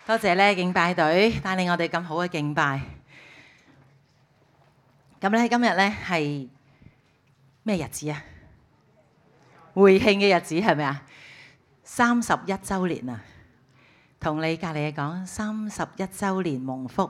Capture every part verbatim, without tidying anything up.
多謝咧敬拜隊帶領我哋咁好嘅敬拜。咁咧今日咧係咩日子啊？會慶嘅日子係咪啊？三十一週年啊！同你隔離講三十一週年蒙福。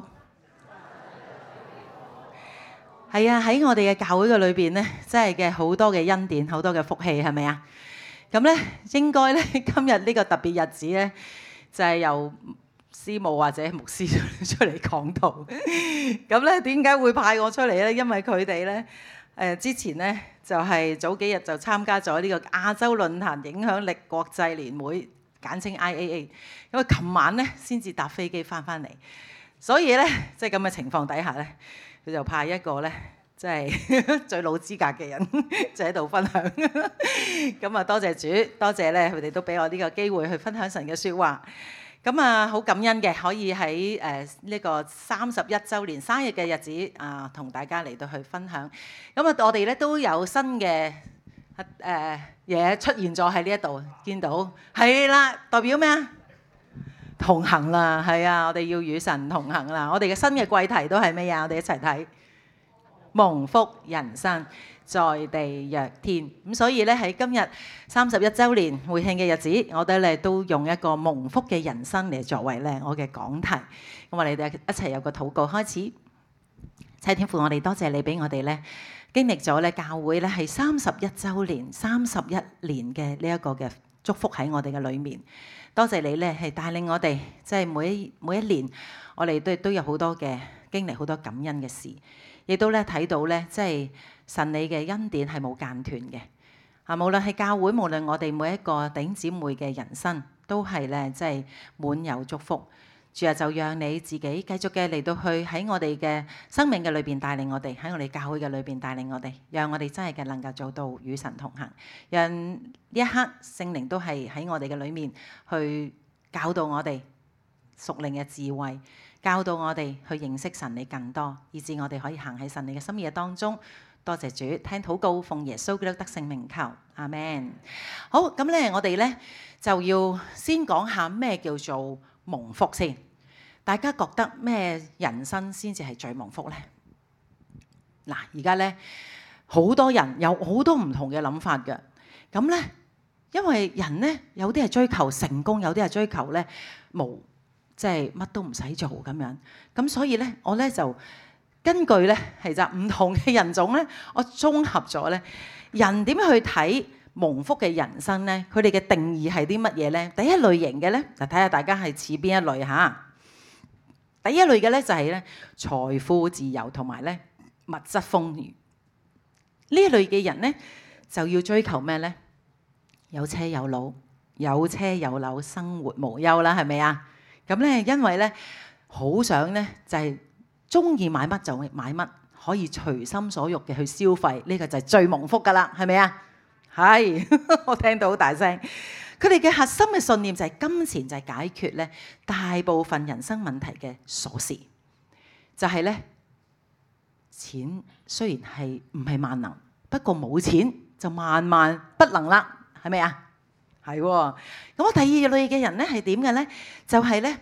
係啊，喺我哋嘅教會嘅裏邊咧，真係嘅好多嘅恩典，好多嘅福氣，係咪啊？咁咧應該咧今日呢個特別日子咧，就係由師母或者牧師出嚟講道。咁咧點解會派我出嚟咧？因為佢哋咧誒之前咧就係早幾日就參加咗呢個亞洲論壇影響力國際年會，簡稱 I A A。咁啊，琴晚咧先至搭飛機翻翻嚟，所以咧即係咁嘅情況底下咧，佢就派一個咧即係最老資格嘅人就喺度分享。咁啊，多謝主，多謝咧佢哋都俾我呢個機會去分享神嘅説話。咁啊，好感恩嘅，可以喺誒呢個三十一週年生日嘅日子啊，同大家嚟到去分享。咁啊，我哋咧都有新嘅誒嘢出現咗喺呢一度，見到係啦，代表咩啊？同行啦，係啊，我哋要與神同行啦。我哋嘅新嘅季題都係咩啊？我哋一齊睇蒙福人生。在地若天，咁所以咧喺今日三十一週年會慶嘅日子，我哋咧都用一個蒙福嘅人生嚟作為咧我嘅講題。咁我哋一齊有個禱告開始。親天父，我哋多謝你俾我哋咧經歷咗咧教會咧係三十一週年、三十一年嘅呢一個嘅祝福喺我哋嘅裏面。多謝你咧係帶領我哋，即係每一每一年我哋都都有好多嘅經歷，好多感恩嘅事，亦都咧睇到咧即係。神你嘅恩典係冇間斷嘅啊！無論係教會，無論我哋每一個弟兄姊妹嘅人生，都係咧即係滿有祝福。主啊，就讓你自己繼續嘅嚟到去喺我哋嘅生命嘅裏邊帶領我哋，喺我哋教會嘅裏邊帶領我哋，讓我哋真係嘅能夠做到與神同行。讓呢一刻聖靈都係喺我哋嘅裏面去教導我哋屬靈嘅智慧，教導我哋去認識神你更多，以致我哋可以行喺神你嘅心意當中。多謝主，聽禱告，奉耶穌基督得勝名求，阿們。好，咁咧，我哋咧就要先講下咩叫做蒙福先。大家覺得咩人生先至係最蒙福咧？嗱，而家咧好多人有好多唔同嘅諗法嘅。咁咧，因為人咧有啲係追求成功，有啲係追求咧無，即係乜都唔使做咁樣。咁所以咧，我咧就。根據咧係就唔同嘅人種咧，我綜合咗咧人點樣去睇蒙福嘅人生咧？佢哋嘅定義係啲乜嘢咧？第一類型嘅咧，就睇下大家係似邊一類嚇。第一類嘅咧就係咧財富自由同埋咧物質豐裕。呢一類嘅人咧就要追求咩咧？有車有樓，有車有樓，生活無憂啦，係咪啊？咁咧因為咧好想咧就係、是。中意買乜就買乜，可以隨心所欲嘅去消費，呢個就係最蒙福噶啦，係咪啊？係，我聽到好大聲。佢哋嘅核心嘅信念就係金錢就係解決咧大部分人生問題嘅鎖匙，就係咧錢雖然係唔係萬能，不過冇錢就萬萬不能啦，係咪啊？係喎。咁我第二類嘅人咧係點嘅咧？就係咧。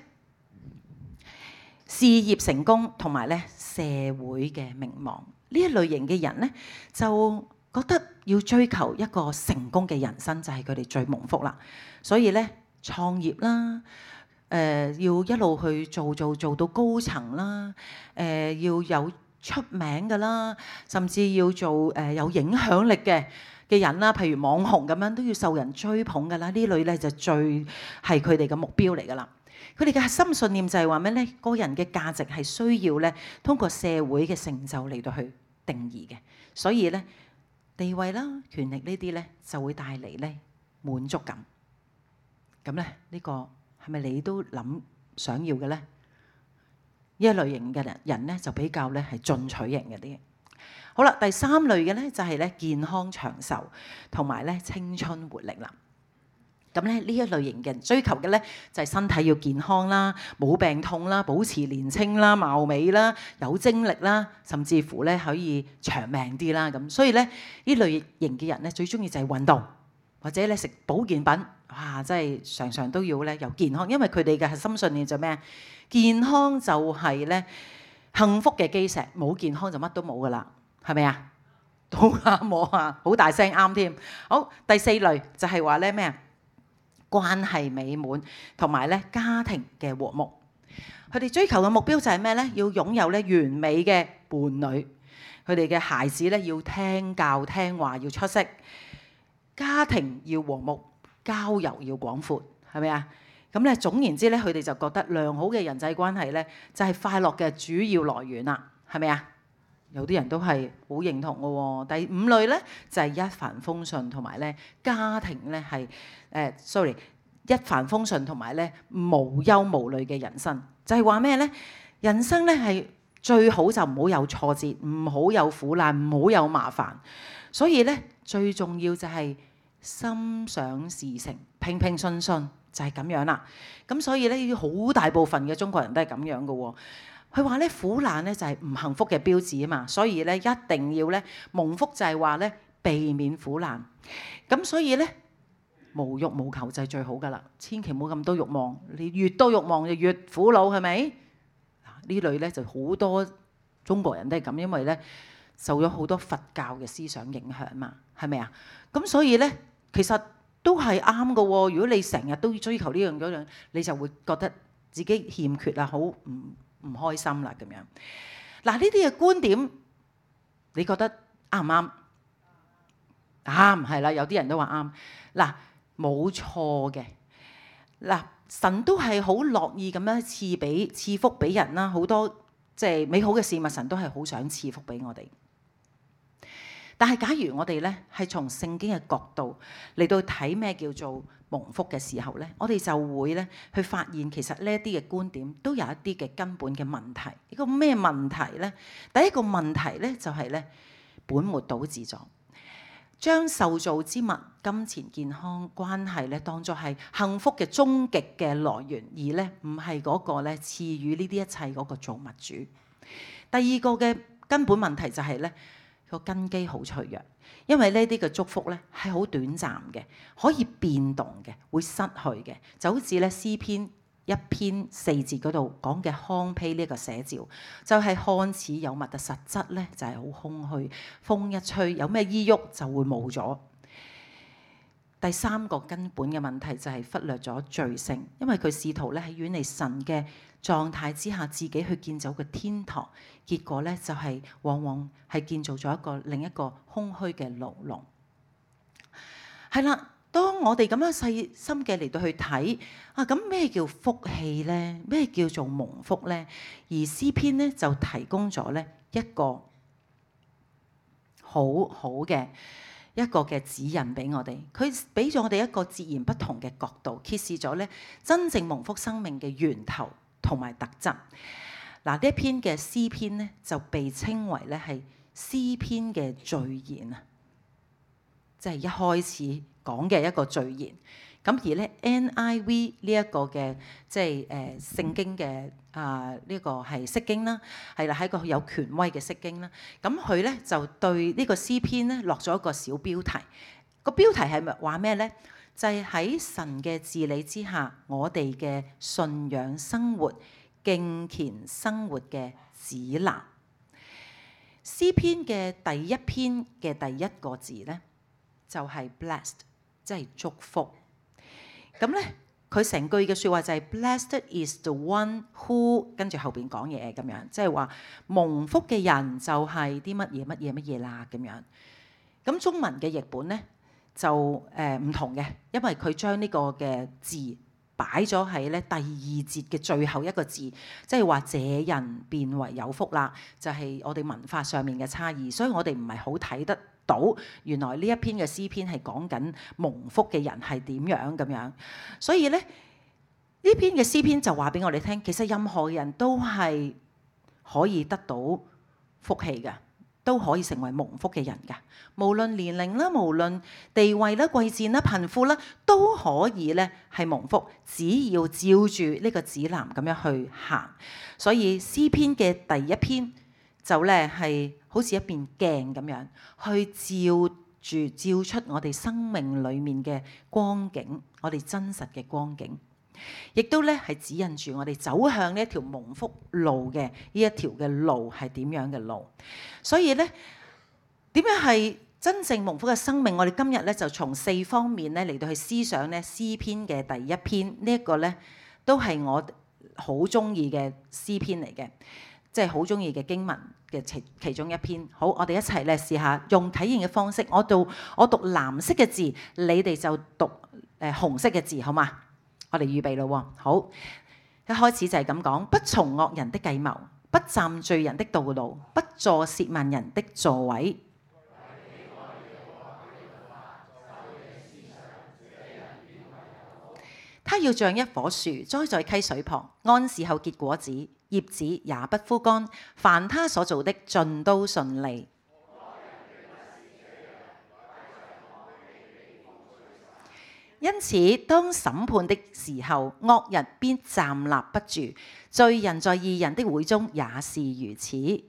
事業成功同埋咧社會嘅名望，呢一類型嘅人咧就覺得要追求一個成功嘅人生就係佢哋最蒙福啦。所以咧創業啦，誒、呃、要一路去做做做到高層啦，誒、呃、要有出名㗎啦，甚至要做誒、呃、有影響力嘅嘅人啦，譬如網紅咁樣都要受人追捧㗎啦。呢類咧就最係佢哋嘅目標嚟㗎啦。佢哋嘅核心信念就係話咩咧？個人嘅價值係需要咧通過社會嘅成就嚟到去定義嘅，所以咧地位啦、權力呢啲咧就會帶嚟咧滿足感。咁咧呢個係咪你都諗想要嘅咧？呢一類型嘅人人咧就比較咧係進取型嘅啲。好啦，第三類嘅咧就係咧健康長壽同埋咧青春活力啦。咁咧呢一類型嘅人追求嘅咧就係身體要健康啦，冇病痛啦，保持年青啦、貌美啦、有精力啦，甚至乎咧可以長命啲啦咁。所以咧呢類型嘅人咧最中意就係運動， 或者咧食保健品，哇！真係常常都要咧有健康，因為佢哋嘅核心信念就咩？健康就係咧幸福嘅基石，冇健康就乜都冇噶啦，係咪啊？好啱我啊，好大聲啱添。好，第四類就係話咧咩啊？關係美滿同埋咧家庭嘅和睦。佢哋追求嘅目標就係咩咧？要擁有咧完美嘅伴侶，佢哋嘅孩子咧要聽教聽話，要出色，家庭要和睦，交友要廣闊，係咪啊？咁咧總言之咧，佢哋就覺得良好嘅人際關係咧就係快樂嘅主要來源啦，係咪啊？有啲人都係好認同嘅喎。第五類咧就係一帆風順同埋咧家庭咧係誒，sorry，一帆風順同埋咧無憂無慮嘅人生，就係話咩咧？人生咧係最好就唔好有挫折，唔好有苦難，唔好有麻煩。所以咧最重要就係心想事成，平平順順就係咁樣啦。咁所以咧好大部分嘅中國人都係咁樣嘅喎。佢話咧苦難咧就係唔幸福嘅標誌啊嘛，所以咧一定要咧蒙福就係話咧避免苦難。咁所以咧無欲無求就係最好噶啦，千祈唔好咁多慾望，你越多慾望就越苦惱，係咪？呢類咧就好多中國人都係咁，因為咧受咗好多佛教嘅思想影響嘛，係咪啊？咁所以咧其實都係啱嘅喎。如果你成日都追求呢樣嗰樣，你就會覺得自己欠缺啊，好唔唔開心啦咁樣。嗱，呢啲嘅觀點，你覺得啱唔啱？啱係啦，有啲人都話啱。嗱，冇錯嘅。嗱，神都係好樂意咁樣賜俾賜福俾人啦，好多即係美好嘅事物，神都係好想賜福俾我哋。但係假如我哋咧係從聖經嘅角度嚟到睇咩叫做蒙福嘅時候咧，我哋就會咧去發現其實呢一啲嘅觀點都有一啲嘅根本嘅問題。呢個咩問題咧？第一個問題咧就係咧本末倒置咗，將受造之物、金錢、健康、關係咧當作係幸福嘅終極嘅來源，而咧唔係嗰個咧賜予呢啲一切嗰個造物主。第二個嘅根本問題就係咧個根基好脆弱，因為呢啲嘅祝福咧係好短暫嘅，可以變動嘅，會失去嘅，就好似咧詩篇一篇四節嗰度講嘅糠秕呢個寫照，就係、是、看似有物嘅實質咧就係好空虛，風一吹有咩依喐就會冇咗。第三個根本嘅問題就係忽略咗罪性，因為佢試圖咧喺遠離神嘅狀態之下，自己去建造個天堂，結果咧就係、是、往往係建造咗一個另一個空虛嘅牢籠。係啦，當我哋咁樣細心嘅嚟到去睇啊，咁咩叫福氣咧？咩叫做蒙福咧？而詩篇咧就提供咗咧一個好好嘅一個嘅指引俾我哋，佢俾咗我哋一個截然不同嘅角度，揭示咗咧真正蒙福生命嘅源頭同埋特質。嗱，呢一篇嘅詩篇咧就被稱為咧係詩篇嘅序言啊，即係一開始講嘅一個序言。咁而咧 N I V 呢一個嘅即係誒聖經嘅啊呢個係釋經啦，係啦，係一個有權威嘅釋經啦。咁佢咧就對呢個詩篇咧落咗一個小標題。個標題係咪話咩咧？就係、是、喺神嘅治理之下，我哋嘅信仰生活、敬虔生活嘅指南。詩篇嘅第一篇嘅第一個字咧，就係、是、blessed， 即係祝福。咁咧，佢成句嘅説話就係 Blessed is the one who 跟住後邊講嘢咁樣，即係話蒙福嘅人就係啲乜嘢乜嘢乜嘢啦咁樣。咁中文嘅譯本咧就誒唔、呃、同嘅，因為佢將呢個嘅字擺咗喺咧第二節嘅最後一個字，即係話這人變為有福啦，就係、是、我哋文化上面嘅差異，所以我哋唔係好睇得到原來呢一篇嘅詩篇係講緊蒙福嘅人係點樣咁樣。所以咧呢篇嘅詩篇就話俾我哋聽，其實任何人都係可以得到福氣嘅，都可以成為蒙福嘅人㗎。無論年齡啦，無論地位啦、貴賤啦、貧富啦，都可以咧係蒙福，只要照住呢個指南咁樣去行。所以詩篇嘅第一篇就咧係好似一面鏡咁樣去照住照出我哋生命裡面嘅光景，我哋真實嘅光景，亦都咧係指引住我哋走向呢一條蒙福路嘅呢一條嘅路係點樣嘅路。所以咧，點樣係真正蒙福嘅生命？我哋今日咧就從四方面咧嚟到去思想咧詩篇嘅第一篇，這個、呢一個咧都係我好中意嘅詩篇嚟嘅，即係好中意嘅經文嘅其其中一篇。好，我哋一齊咧試下用體驗嘅方式，我讀我讀藍色嘅字，你哋就讀誒、呃、紅色嘅字，好嘛？我哋預備咯。好，一開始就係咁講：不從惡人的計謀，不站罪人的道路，不坐褻慢人的座位。他要像一棵樹栽在溪水旁，按時候結果子，葉子也不枯乾。凡他所做的，盡都順利。因此，當審判的時候，惡人必站立不住；罪人在義人的會中也是如此。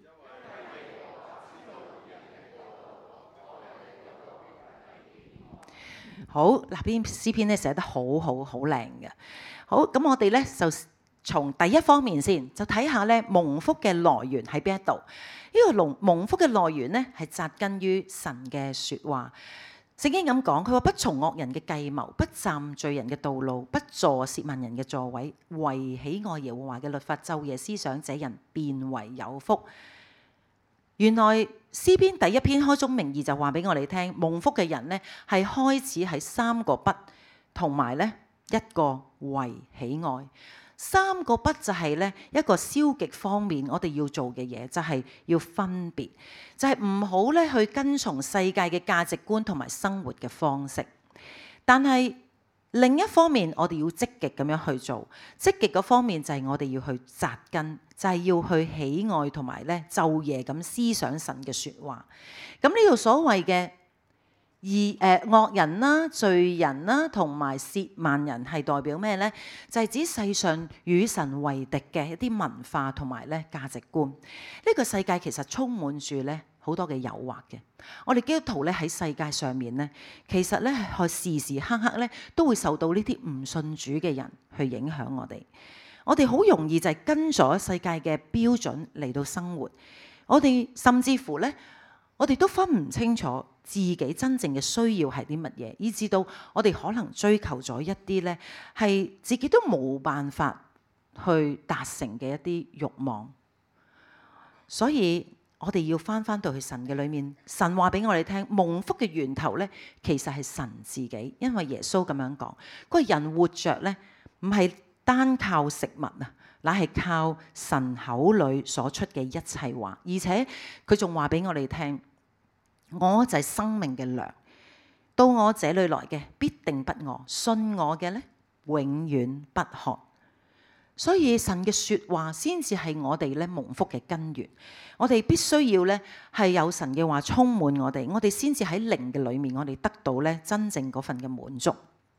好，嗱，篇詩篇咧寫得好好好靚嘅。好，咁我哋咧就從第一方面先，就睇下咧蒙福嘅來源喺邊一度。呢個龍蒙福嘅來源咧係扎根於神嘅説話。聖經咁講，佢話不從惡人嘅計謀，不站罪人嘅道路，不坐褻慢人嘅座位，惟喜愛耶和華嘅律法，晝夜思想，這人便為有福。原來詩篇第一篇開宗明義就話俾我哋聽，蒙福嘅人呢係開始喺三個不同埋咧一個惟喜愛。三個不就係咧一個消極方面，我哋要做嘅嘢就係要分別，就係唔好咧去跟從世界嘅價值觀同埋生活嘅方式。但係另一方面，我哋要積極咁樣去做。積極嘅方面就係我哋要去扎根，就係要去喜愛同埋咧晝夜咁思想神嘅説話。咁呢度所謂嘅義誒惡人啦、罪人啦同埋褻慢人係代表咩咧？就係指世上與神為敵嘅一啲文化同埋咧價值觀。呢個世界其實充滿住咧好多嘅誘惑嘅。我哋基督徒咧喺世界上面咧，其實咧係時時刻刻咧都會受到呢啲唔信主嘅人去影響我哋。我哋好容易就係跟咗世界嘅標準嚟到生活。我哋甚至乎咧，我哋都分唔清楚自己真正嘅需要係啲乜嘢，以至到我哋可能追求咗一啲咧係自己都冇辦法去達成嘅一啲慾望。所以我哋要返返到去神嘅裏面，神話俾我哋聽，蒙福嘅源頭咧，其實係神自己，因為耶穌咁樣講，個人活着咧，唔係單靠食物啊，乃係靠神口裏所出嘅一切話，而且佢仲話俾我哋聽，我就係生命嘅糧，到我這裏來嘅必定不餓，信我嘅咧永遠不渴。所以神嘅説話先至係我哋咧蒙福嘅根源。我哋必須要咧係有神嘅話充滿我哋，我哋先至喺靈嘅裏面，我哋得到咧真正嗰份嘅滿足。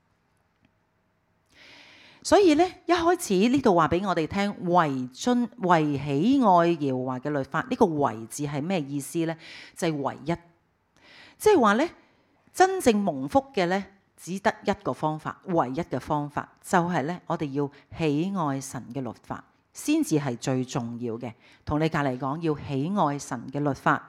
所以咧一開始呢度話俾我哋聽，惟遵惟喜愛耶和華嘅律法，呢個惟字係咩意思咧？就係唯一，即係話咧真正蒙福嘅咧，只得一個方法，唯一嘅方法就係咧，我哋要喜愛神嘅律法，先至係最重要嘅。同你隔離講，要喜愛神嘅律法。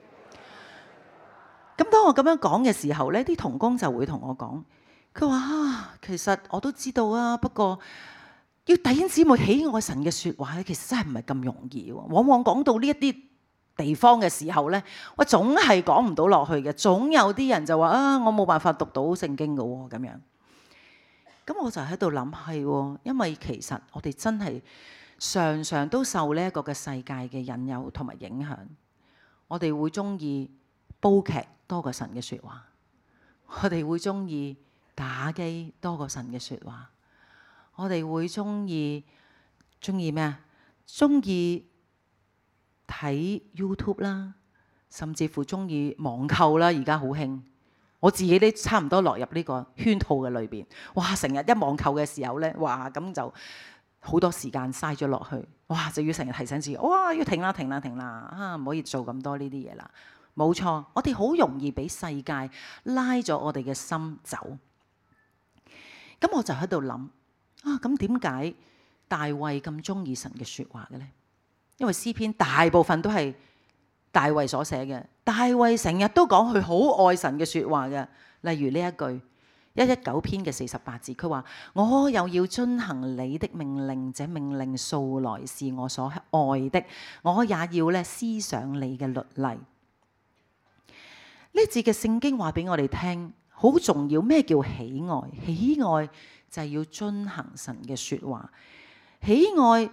咁當我咁樣講嘅時候咧，啲同工就會同我講，佢話啊，其實我都知道啊，不過要弟兄姊妹喜愛神嘅説話咧，其實真係唔係咁容易。往往講到呢一啲地方嘅時候咧，我總係講唔到落去嘅，總有啲人就話啊，我冇辦法讀到聖經嘅喎，咁樣。咁我就喺度諗係，因為其實我哋真係常常都受呢一個嘅世界嘅引誘同埋影響，我哋會中意煲劇多過神嘅説話，我哋會中意打機多過神嘅説話，我哋會中意中意咩啊？中意睇 YouTube 啦，甚至乎中意網購啦，而家好興。我自己都差唔多落入呢個圈套嘅裏邊。哇！成日一網購嘅時候咧，哇咁就好多時間嘥咗落去。哇！就要成日提醒自己，哇！要停啦，停啦，停啦，啊唔可以做咁多呢啲嘢啦。 冇錯，我哋好容易俾世界拉咗我哋嘅心走。咁我就喺度諗啊，咁點解大衛咁中意神嘅説話嘅呢？因為詩篇大部分都係大衛所寫嘅，大衛成日都講佢好愛神嘅説話嘅。例如呢一句一一九篇嘅四十八節，佢話：我又要遵行你的命令，這命令素來是我所愛的，我也要咧思想你嘅律例。呢節嘅聖經話俾我哋聽，好重要。咩叫喜愛？喜愛就係要遵行神嘅説話。喜愛，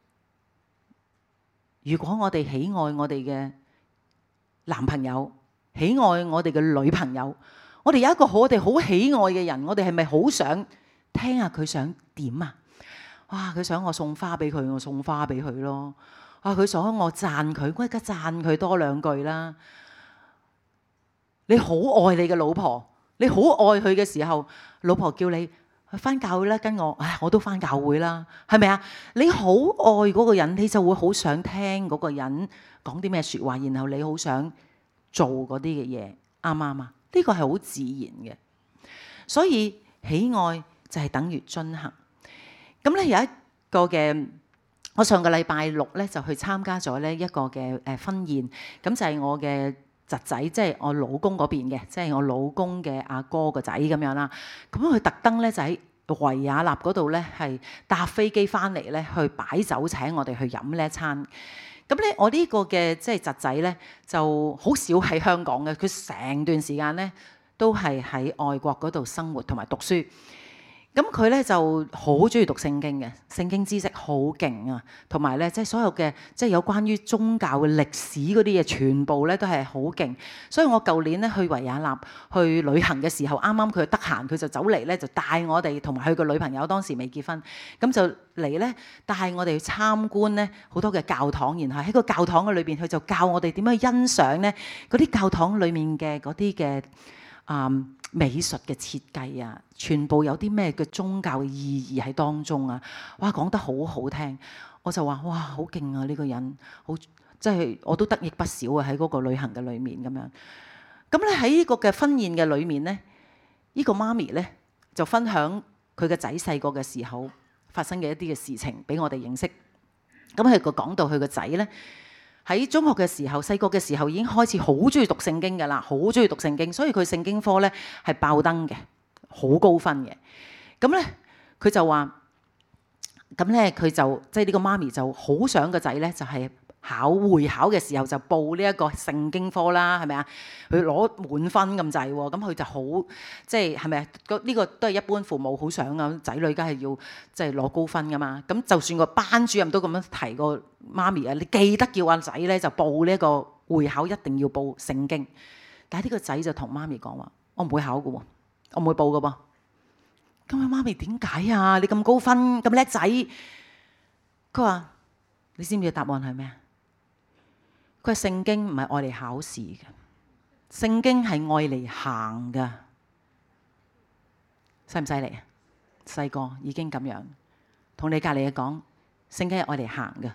如果我哋喜愛我哋嘅男朋友，喜愛我哋嘅女朋友，我哋有一個好我哋好喜愛嘅人，我哋係咪好想聽下佢想點啊？哇！佢想我送花俾佢，我送花俾佢咯。啊！佢想我讚佢，我而家讚佢多兩句啦。你好愛你嘅老婆，你好愛佢嘅時候，老婆叫你去返教會啦，跟我，唉，我都返教會啦，係咪啊？你好愛嗰個人，你就會好想聽嗰個人講啲咩説話，然後你好想做嗰啲嘅嘢，啱唔啱啊？呢個係好自然嘅，所以喜愛就係等於遵行。咁咧有一個嘅，我上個禮拜六咧就去參加咗呢一個嘅誒婚宴，咁就係我嘅侄仔，即係我老公嗰邊嘅，即係我老公嘅阿哥個仔咁樣啦。咁佢特登咧就喺維也納嗰度咧係搭飛機翻嚟咧去擺酒請我哋去飲呢一餐。咁咧我呢個嘅即係侄仔咧就好少喺香港嘅，佢成段時間咧都係喺外國嗰度生活同埋讀書。咁佢咧就好中意讀聖經嘅，聖經知識好勁啊，同埋咧即係所有嘅即係有關於宗教嘅歷史嗰啲嘢，全部咧都係好勁。所以我舊年咧去維也納去旅行嘅時候，啱啱佢得閒，佢就走嚟咧就帶我哋同埋佢個女朋友，當時未結婚，咁就嚟咧帶我哋去參觀咧好多嘅教堂，然後喺個教堂嘅裏邊，佢就教我哋點樣欣賞咧嗰啲教堂裡面嘅嗰啲嘅啊美術嘅設計啊，全部有啲咩嘅宗教嘅意義喺當中啊！哇，講得好好聽，我就話哇，好勁啊！呢個人好，即係我都得益不少啊！喺嗰個旅行嘅裏面咁樣。咁咧喺呢個嘅婚宴嘅裏面咧，呢個媽咪咧就分享佢嘅仔細個嘅時候發生嘅一啲嘅事情俾我哋認識。咁佢個講到佢個仔咧，喺中學嘅時候，細個嘅時候已經開始好中意讀聖經㗎啦，好中意讀聖經，所以佢聖經科咧係爆燈嘅，好高分嘅。咁咧佢就話，咁咧佢就即係呢個媽咪就好想個仔咧就係考會考嘅時候就報呢一個聖經科啦，係咪啊？佢攞滿分咁滯喎，咁佢就好即係係咪啊？呢個都係一般父母好想啊，仔女梗係要即係攞高分㗎嘛。咁就算個班主任都咁樣提過媽咪啊，你記得叫阿仔咧就報呢一個會考，一定要報聖經。但係呢個仔就同媽咪講話：我唔會考㗎喎，我唔會報㗎噃。咁啊，媽咪點解啊？你咁高分咁叻仔？佢話：你知唔知答案係咩啊？佢話聖經唔係愛嚟考試嘅，聖經係愛嚟行㗎。犀唔犀利啊？細個已經咁樣同你隔離嘅講，聖經係愛嚟行㗎。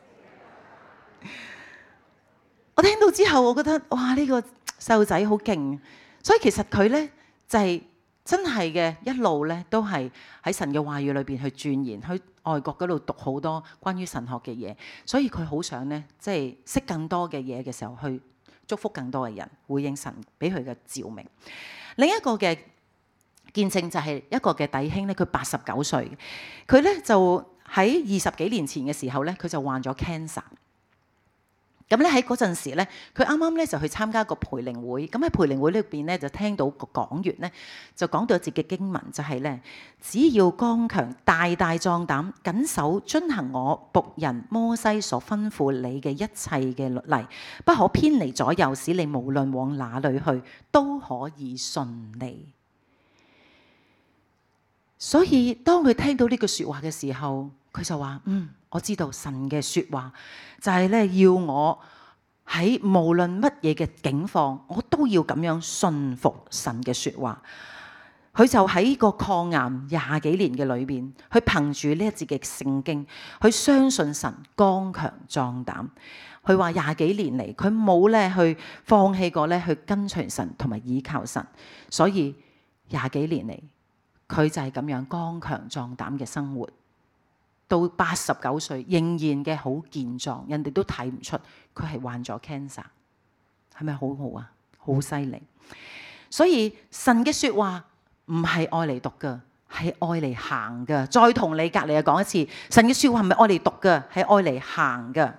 我聽到之後，我覺得哇！呢個細路仔好勁，所以其實佢咧就係真係嘅一路咧都係喺神嘅話語裏邊去鑽研，去外國嗰度讀好多關於神學嘅嘢，所以佢好想咧即係識更多嘅嘢嘅時候，去祝福更多嘅人，回應神俾佢嘅召命。另一個嘅見證就係一個嘅弟兄咧，佢八十九歲，佢咧就喺二十幾年前嘅時候咧，佢就患咗 cancer。咁咧喺嗰陣時咧，佢啱啱咧就去參加個培靈會。咁喺培靈會裏邊咧，就聽到個講員咧就講到一節嘅經文，就係咧，只要剛強、大大壯膽，謹守遵行我僕人摩西所吩咐你嘅一切嘅律例，不可偏離左右，使你無論往哪裏去都可以順利。所以當佢聽到呢句説話嘅時候，佢就話：嗯，我知道神嘅説話就係咧，要我喺無論乜嘢嘅境況，我都要咁樣信服神嘅説話。 佢就喺個抗癌廿幾年嘅裏邊，佢憑住呢一節嘅聖經，佢相信神，剛強壯膽。佢話廿幾年嚟，佢冇咧去放棄過咧去跟隨神同埋倚靠神，所以廿幾年嚟，佢就係咁樣剛強壯膽嘅生活，到八十九歲仍然嘅好健壯，人哋都睇唔出佢係患咗 cancer， 係咪好好啊？好犀利！所以神嘅說話唔係愛嚟讀噶，係愛嚟行噶。再同你隔籬講一次，神嘅說話唔係愛嚟讀噶，係愛嚟行噶。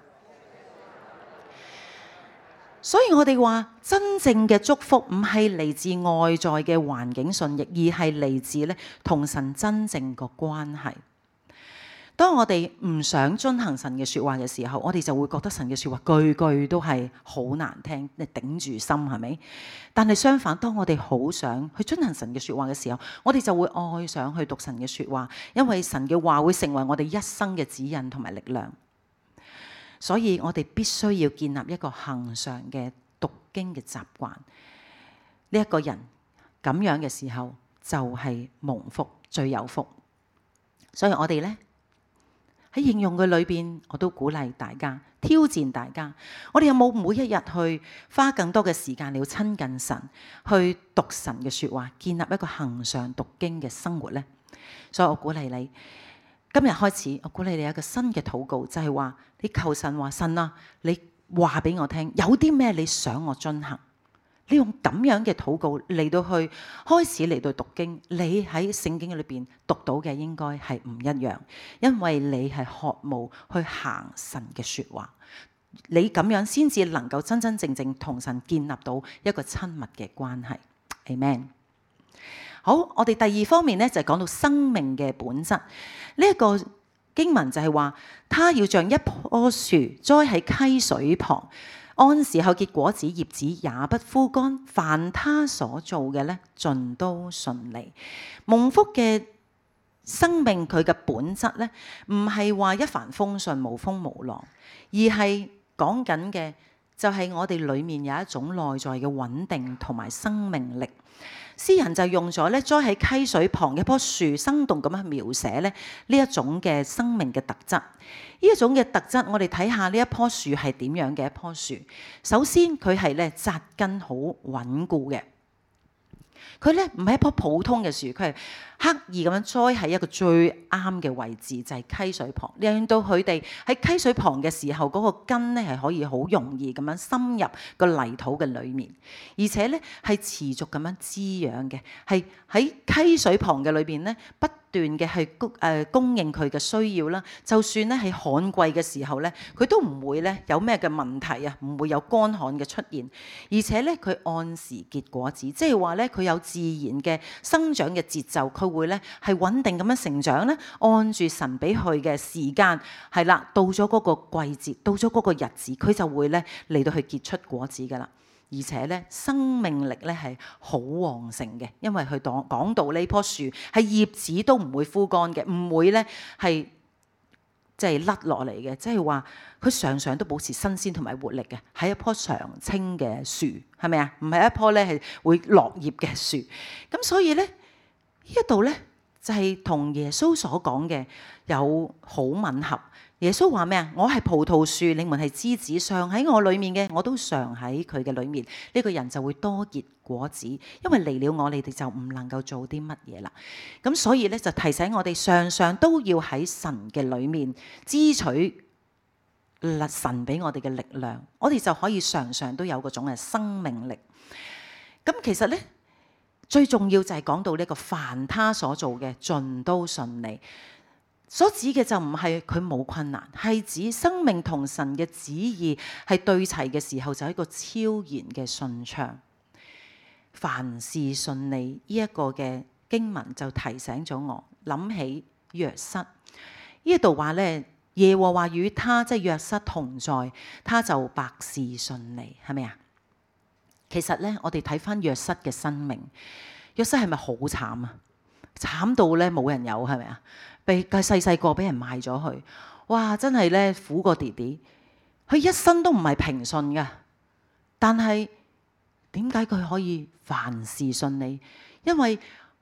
所以我哋話真正嘅祝福唔係嚟自外在嘅環境順逆，而係嚟自咧同神真正個關係。當我哋唔想遵行神嘅說話嘅時候，我哋就會覺得神嘅說話句句都係好難聽，你頂住心，係咪？但係相反，當我哋好想去遵行神嘅說話嘅時候，我哋就會愛上去讀神嘅說話，因為神嘅話會成為我哋一生嘅指引同埋力量。所以我哋必須要建立一個恆常嘅讀經嘅習慣。呢、這、一個人咁樣嘅時候，就係蒙福，最有福。所以我哋咧。喺應用嘅裏邊，我都鼓勵大家，挑戰大家。我哋有冇每一日去花更多嘅時間嚟親近神，去讀神嘅說話，建立一個恆常讀經嘅生活呢？所以我鼓勵你，今日開始，我鼓勵你有一個新嘅禱告，就係話你求神話，神啊，你話俾我聽，有啲咩你想我遵行？你用咁樣嘅禱告嚟到去開始嚟到讀經，你喺聖經裏邊讀到嘅應該係唔一樣，因為你係渴慕去行神嘅說話，你咁樣先至能夠真真正正同神建立到一個親密嘅關係。Amen。好，我哋第二方面咧就係講到生命嘅本質。呢一個經文就係話，他要像一棵樹栽喺溪水旁，按時候結果子，葉子也不枯乾，凡他所做嘅咧，盡都順利。蒙福嘅生命佢嘅本質咧，唔係話一帆風順、無風無浪，而係講緊嘅就係我哋裏面有一種內在嘅穩定同埋生命力。詩人就用咗咧栽喺溪水旁嘅一棵樹，生動咁樣描寫咧呢一種嘅生命嘅特質。呢一種嘅特質，我哋睇下呢一棵樹係點樣嘅一棵樹。首先佢係咧紮根好穩固嘅，佢咧唔係一棵普通嘅樹，佢係刻意咁樣栽喺一個最啱嘅位置，就係溪水旁，令到佢哋喺溪水旁嘅時候，嗰個根咧係可以好容易咁樣深入個泥土嘅裏面，而且咧係持續咁樣滋養嘅，係喺溪水旁嘅裏邊咧不斷嘅係供誒供應佢嘅需要啦。就算咧係旱季嘅時候咧，佢都唔會咧有咩嘅問題啊，唔會有乾旱嘅出現，而且咧佢按時結果子，即係話咧佢有自然嘅生長嘅節奏，佢會咧係穩定咁樣成長咧，按住神俾佢嘅時間係啦，到咗嗰個季節，到咗嗰個日子，佢就會咧嚟到去結出果子噶啦。而且咧生命力咧係好旺盛嘅，因為佢講講到呢棵樹係葉子都唔會枯乾嘅，唔會咧係即係甩落嚟嘅，即係話佢常常都保持新鮮同埋活力嘅，係一棵常青嘅樹，係咪啊？唔係一棵咧係會落葉嘅樹。咁所以咧呢一度咧就係同耶穌所講嘅有好吻合。耶穌話咩啊？我係葡萄樹，你們係枝子，常喺我裏面嘅，我都常喺佢嘅裏面。呢個人就會多結果子，因為離了我，你哋就唔能夠做啲乜嘢啦。咁所以咧就提醒我哋，常常都要喺神嘅裏面支取神俾我哋嘅力量，我哋就可以常常都有嗰種嘅生命力。咁其實咧最重要就係講到呢個凡他所做嘅盡都順利。所指嘅就唔係佢冇困難，係指生命同神嘅旨意係對齊嘅時候，就係一個超然嘅順暢。凡事順利呢一個嘅經文就提醒咗我，諗起約瑟呢一度話咧，耶和華與他即係約瑟同在，他就百事順利，係咪啊？其實咧，我哋睇翻約瑟嘅生命，約瑟係咪好慘啊？慘到咧冇人有，係咪啊？被佢細細個俾人賣咗去，哇！真係咧苦過弟弟，佢一生都唔係平順噶。但係點解佢可以凡事順利？因為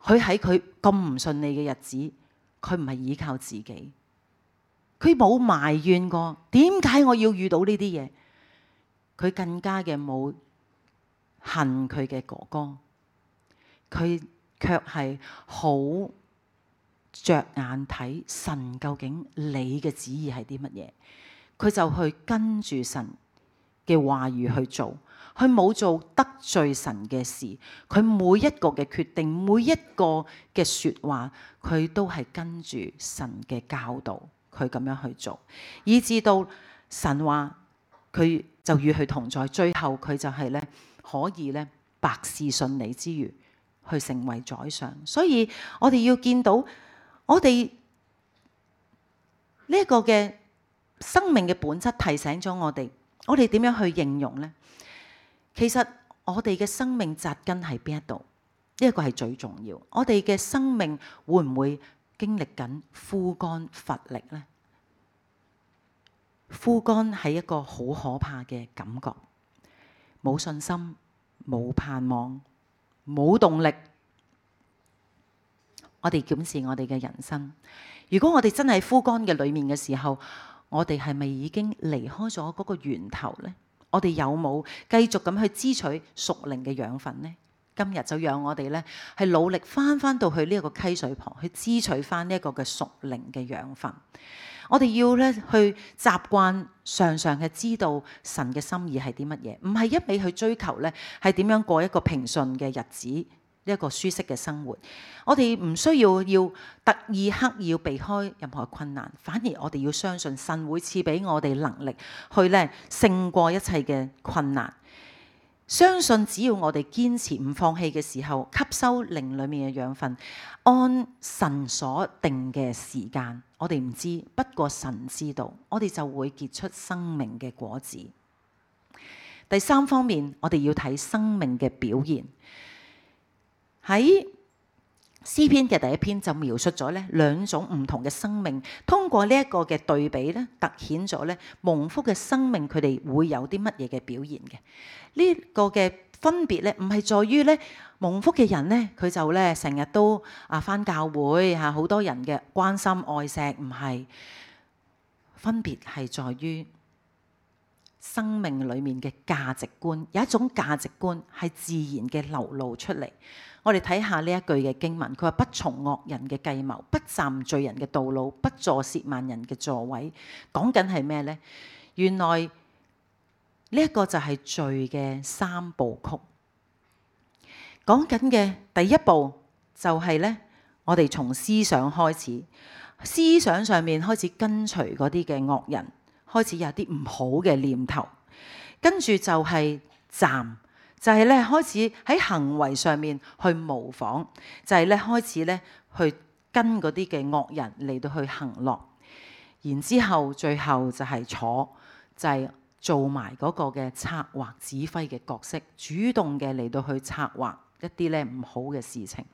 佢喺佢咁唔順利嘅日子，佢唔係依靠自己，佢冇埋怨過點解我要遇到呢啲嘢，佢更加嘅冇恨佢嘅哥哥，佢卻係好着眼睇神究竟你嘅旨意係啲乜嘢，佢就去跟住神嘅話語去做。佢冇做得罪神嘅事，佢每一個嘅決定，每一個嘅說話，佢都係跟住神嘅教導，佢咁樣去做，以至到神話佢就與佢同在，最後佢就係咧可以咧百事順利之餘，去成為宰相。所以我哋要見到我哋呢一個嘅生命嘅本質，提醒咗我哋，我哋點樣去形容呢？其實我哋嘅生命紮根喺邊一度？呢一個係最重要。我哋嘅生命會唔會經歷緊枯乾乏力呢？枯乾係一個好可怕嘅感覺，冇信心、冇盼望、冇動力。我哋檢視我哋嘅人生，如果我哋真係枯乾嘅裏面嘅時候，我哋係咪已經離開咗嗰個源頭呢？我哋有冇繼續咁去支取屬靈嘅養分呢？今日就讓我哋咧係努力翻翻到去呢一個溪水旁，去支取翻呢一個嘅屬靈嘅養分。我哋要咧去習慣常常嘅知道神嘅心意係啲乜嘢，唔係一味去追求咧係點樣過一個平順嘅日子，一個舒適嘅生活。我哋唔需要要特意刻意要避開任何困難，反而我哋要相信神會賜俾我哋能力去咧勝過一切嘅困難。相信只要我哋堅持唔放棄嘅時候，吸收靈裡面嘅養分，按神所定嘅時間，我哋唔知，不過神知道，我哋就會結出生命嘅果子。第三方面，我哋要睇生命嘅表現。喺詩篇嘅第一篇就描述咗咧兩種唔同嘅生命，通過呢一個嘅對比咧，凸顯咗咧蒙福嘅生命佢哋會有啲乜嘢嘅表現嘅。呢個嘅分別咧，唔係在於咧蒙福嘅人咧，佢就咧成日都啊返教會嚇，好多人嘅關心愛錫，唔係。分別係在於生命裡面嘅價值觀，有一種價值觀係自然嘅流露出嚟。我哋睇下呢一句嘅經文，佢話不從惡人嘅計謀，不站罪人嘅道路，不坐褻慢人嘅座位。講緊係咩呢？原來呢一個就係罪嘅三部曲。講緊嘅第一步就係咧，我哋從思想開始，思想上面開始跟隨嗰啲嘅惡人，開始有啲唔好嘅念頭，跟住就係站。就係咧開始喺行為上面去模仿，就係咧開始咧去跟嗰啲嘅惡人嚟到去行樂，然之後最後就係坐，就係做埋嗰個嘅策劃指揮嘅角色，主動嘅嚟到去策劃一啲咧唔好嘅事情。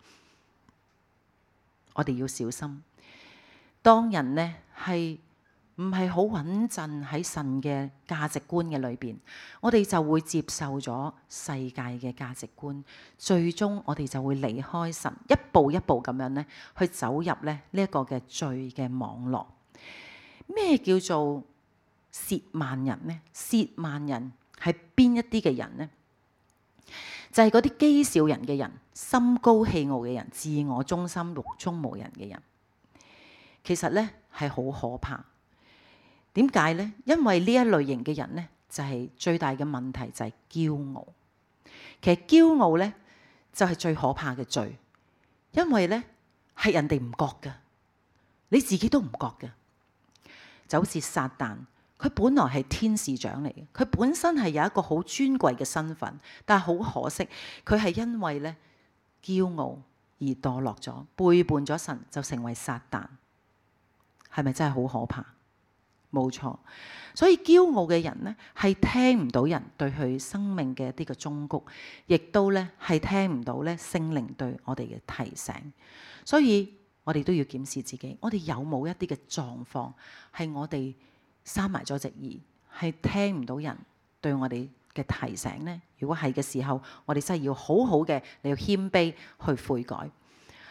我哋要小心，當人呢係唔係好穩陣喺神嘅價值觀嘅裏邊，我哋就會接受咗世界嘅價值觀，最終我哋就會離開神，一步一步咁樣咧去走入咧呢一個嘅罪嘅網絡。咩叫做褻慢人呢？褻慢人係邊一啲嘅人呢？就係嗰啲譏笑人嘅人、心高氣傲嘅人、自我中心、目中無人嘅人。其實咧係好可怕。點解呢？因為呢一類型嘅人呢，就係最大嘅問題就係驕傲。其實驕傲呢，就係最可怕嘅罪，因為呢係人哋唔覺㗎，你自己都唔覺㗎。就好似撒旦，佢本來係天使長嚟嘅，佢本身係有一個好尊貴嘅身份，但係好可惜，佢係因為呢驕傲而墮落咗，背叛咗神，就成為撒旦。係咪真係好可怕？冇錯，所以驕傲嘅人呢，係聽唔到人對佢生命嘅一啲嘅忠告，亦都咧係聽唔到咧聖靈對我哋嘅提醒。所以我哋都要檢視自己，我哋有冇一啲嘅狀況係我哋閂埋咗隻耳，係聽唔到人對我哋嘅提醒呢？如果係嘅時候，我哋真係要好好嘅，你要謙卑去悔改。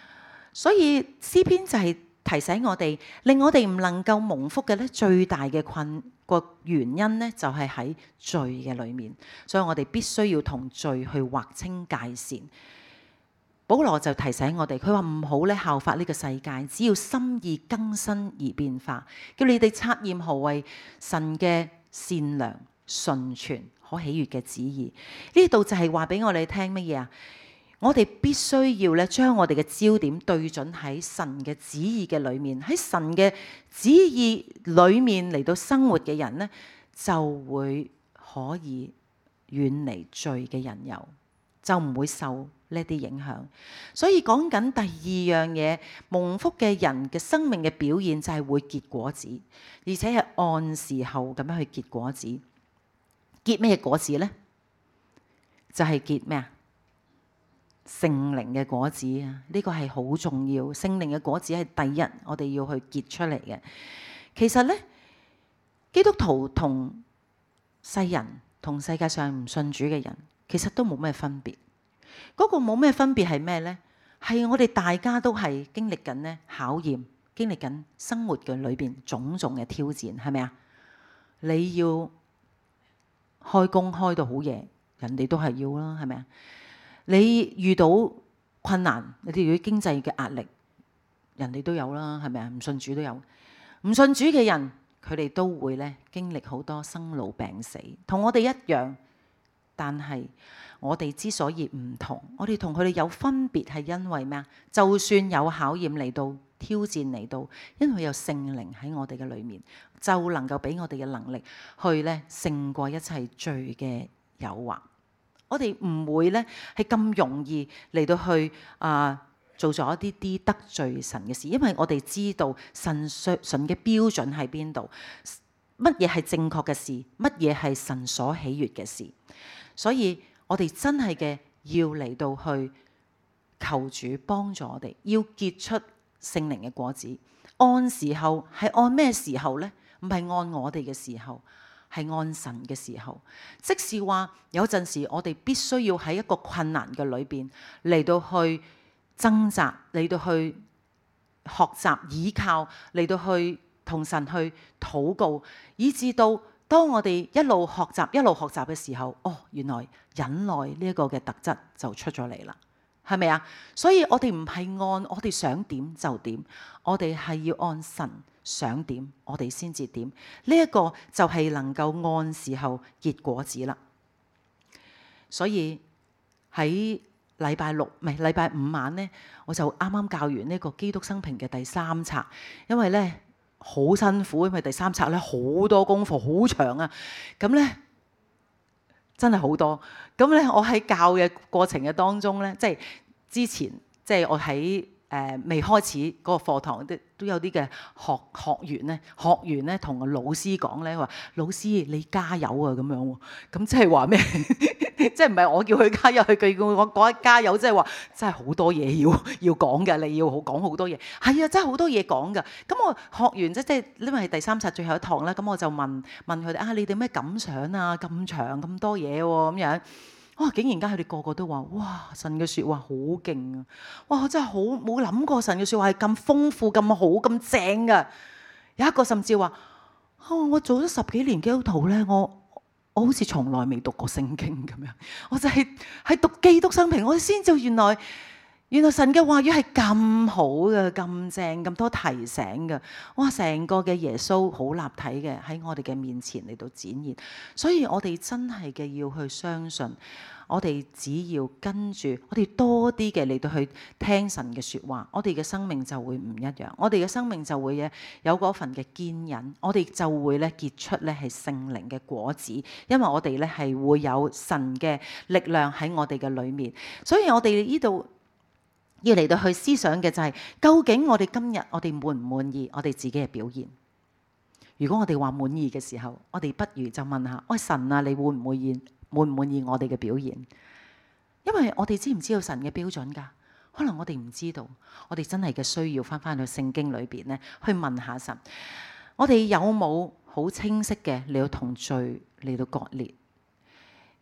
所以詩篇就係提醒我哋，令我哋唔能夠蒙福嘅咧，最大嘅困個原因咧，就係喺罪嘅裏面。所以我哋必須要同罪去劃清界線。保羅就提醒我哋，佢話唔好咧效法呢個世界，只要心意更新而變化，叫你哋察驗何為神嘅善良、純全、可喜悅嘅旨意。呢度就係話俾我哋聽乜嘢啊？我哋必須要咧將我哋嘅焦點對準喺神嘅旨意嘅裏面，喺神嘅旨意裏面嚟到生活嘅人咧，就會可以遠離罪嘅引誘，就唔會受呢啲影響。所以講緊第二樣嘢，蒙福嘅人嘅生命嘅表現就係會結果子，而且係按時候咁樣去結果子。結咩果子咧？就係結咩啊？聖靈嘅果子啊，呢個係好重要。聖靈嘅果子係第一，我哋要去結出嚟嘅。其實咧，基督徒同世人同世界上唔信主嘅人，其實都冇咩分別。嗰個冇咩分別係咩咧？係我哋大家都係經歷緊咧考驗，經歷緊生活嘅裏邊種種嘅挑戰，係咪啊？你要開工開到好夜，人哋都係要啦，係咪啊？你遇到困難，你哋遇到經濟嘅壓力，人哋都有啦，係咪啊？唔信主都有，唔信主嘅人，佢哋都會咧經歷好多生老病死，同我哋一樣。但係我哋之所以唔同，我哋同佢哋有分別，係因為咩啊？就算有考驗嚟到，挑戰嚟到，因為有聖靈喺我哋嘅裏面，就能夠俾我哋嘅能力去咧勝過一切罪嘅誘惑。我哋唔會咧係咁容易嚟到去啊、呃、做咗一啲啲得罪神嘅事，因為我哋知道神神嘅標準喺邊度，乜嘢係正確嘅事，乜嘢係神所喜悅嘅事。所以我哋真係嘅要嚟到去求主幫助我哋，要結出聖靈嘅果子。按時候係按咩時候咧？唔係按我哋嘅時候。係按神嘅時候，即是話有陣時我哋必須要喺一個困難嘅裏邊嚟到去掙扎，嚟到去學習倚靠，嚟到去同神去禱告，以至到當我哋一路學習一路學習嘅時候，哦，原來忍耐呢一個嘅特質就出咗嚟啦，係咪啊？所以我哋唔係按我哋想點就點，我哋係要按神想點，我哋先至點。呢一個就係能夠按時候結果子啦。所以喺禮拜六唔係禮拜五晚咧，我就啱啱教完呢個基督生平嘅第三冊，因為咧好辛苦，因為第三冊咧好多功課，好長啊。咁咧真係好多。咁咧我喺教嘅過程嘅當中咧，即係之前即係我喺。誒、呃、未開始嗰個課堂都都有啲嘅學學員咧，學員咧同個老師講咧話：老師你加油啊咁樣喎。咁即係話咩？即係唔係我叫佢加油，佢叫我講加油，即係話真係好多嘢要要講嘅，你要好講好多嘢。係啊，真係好多嘢講㗎。咁我學完即即係因為係第三冊最後一堂啦，咁我就問問佢哋啊，你哋咩感想啊？咁長咁多嘢喎咁樣。哇！竟然間佢哋個個都話：哇！神嘅説話好勁啊！哇！我真係好冇諗過神嘅説話係咁豐富、咁好、咁正㗎。有一個甚至話：哦，我做咗十幾年基督徒咧，我我好似從來未讀過聖經咁樣。我就係喺讀基督生平，我先知道原來原來神嘅話語係咁好嘅、咁正、咁多提醒嘅。哇！成個嘅耶穌好立體嘅喺我哋嘅面前嚟到展現，所以我哋真係嘅要去相信，我哋只要跟住我哋多啲嘅嚟到去聽神嘅説話，我哋嘅生命就會唔一樣，我哋嘅生命就會有嗰份嘅堅忍，我哋就會咧結出咧係聖靈嘅果子，因為我哋咧係會有神嘅力量喺我哋嘅裏面，所以我哋呢度。要嚟到去思想嘅就係、是，究竟我哋今日我哋滿唔滿意我哋自己嘅表現？如果我哋話滿意嘅時候，我哋不如就問下：喂，神啊，你滿唔滿意？滿唔滿意我哋嘅表現？因為我哋知唔知道神嘅標準㗎？可能我哋唔知道，我哋真係嘅需要返返去聖經裏邊咧，去問下神：我哋有冇好清晰嘅嚟到同罪嚟到割裂？